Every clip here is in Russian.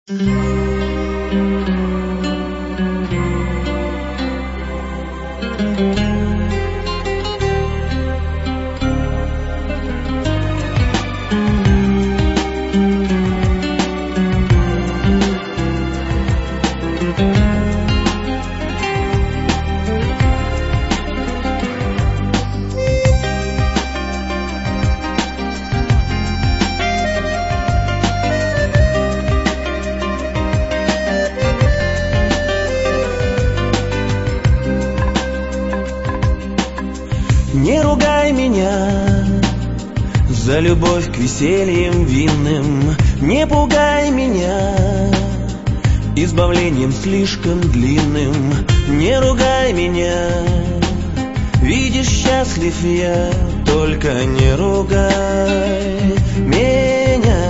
Не ругай меня за любовь к весельям винным, не пугай меня избавлением слишком длинным. Не ругай меня, видишь, счастлив я, только не ругай меня.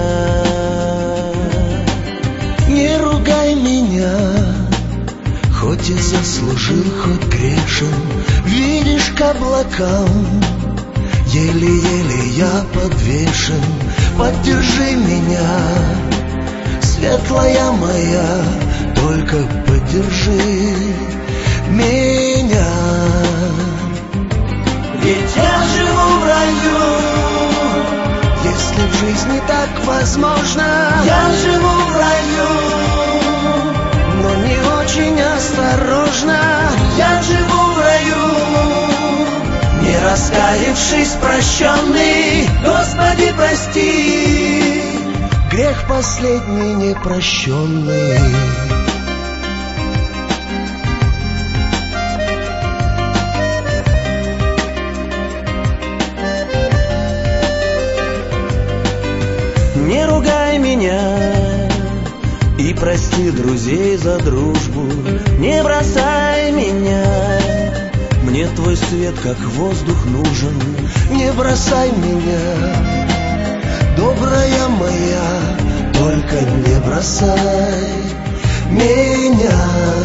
Не ругай меня, хоть и заслужил, хоть грешен. Видишь, к облакам еле-еле я подвешен. Поддержи меня, светлая моя, только поддержи меня. Ведь я живу в раю, если в жизни так возможно. я живу в раю, но не очень осторожно. я живу в раю, не раскаявшись, прощенный. Господи, прости, Грех последний непрощенный. не ругай меня и прости друзей за дружбу. Не бросай меня, мне твой свет как воздух нужен. Не бросай меня, добрая моя, только не бросай меня.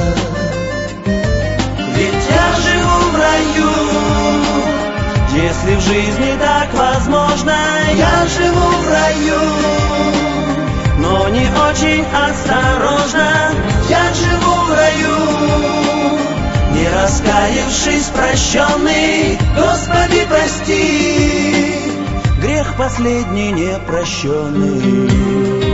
Ведь я живу в раю, если в жизни так возможно. Я живу в раю, но не очень осторожно. Я живу в раю, не раскаявшись, прощенный. Господи, прости, грех последний непрощенный.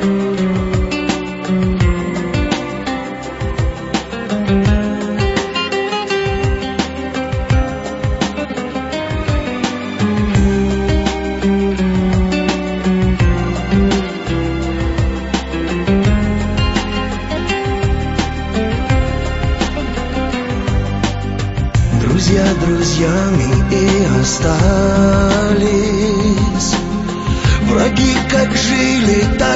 Друзья друзьями и остались, враги как жили, так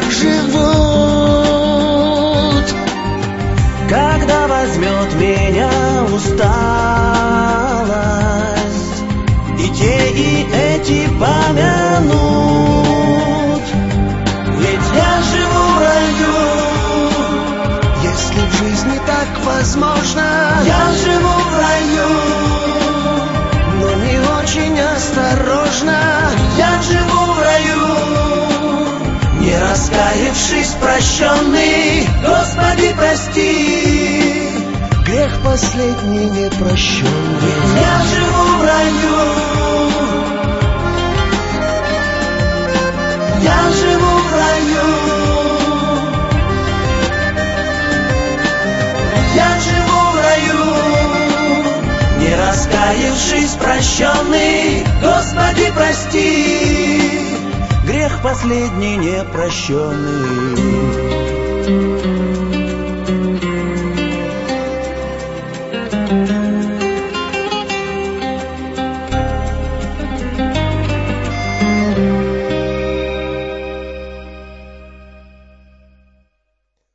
живут. Когда возьмет меня усталость, и те, и эти помянут. Ведь я живу в раю, если в жизни так возможно. я живу в раю, но не очень осторожно. я живу в раю, не раскаявшись, прощенный. Господи, прости, Грех последний непрощенный. я живу в раю, я живу в раю, я живу в раю, не раскаявшись, прощенный. Господи, прости, грех последний непрощенный.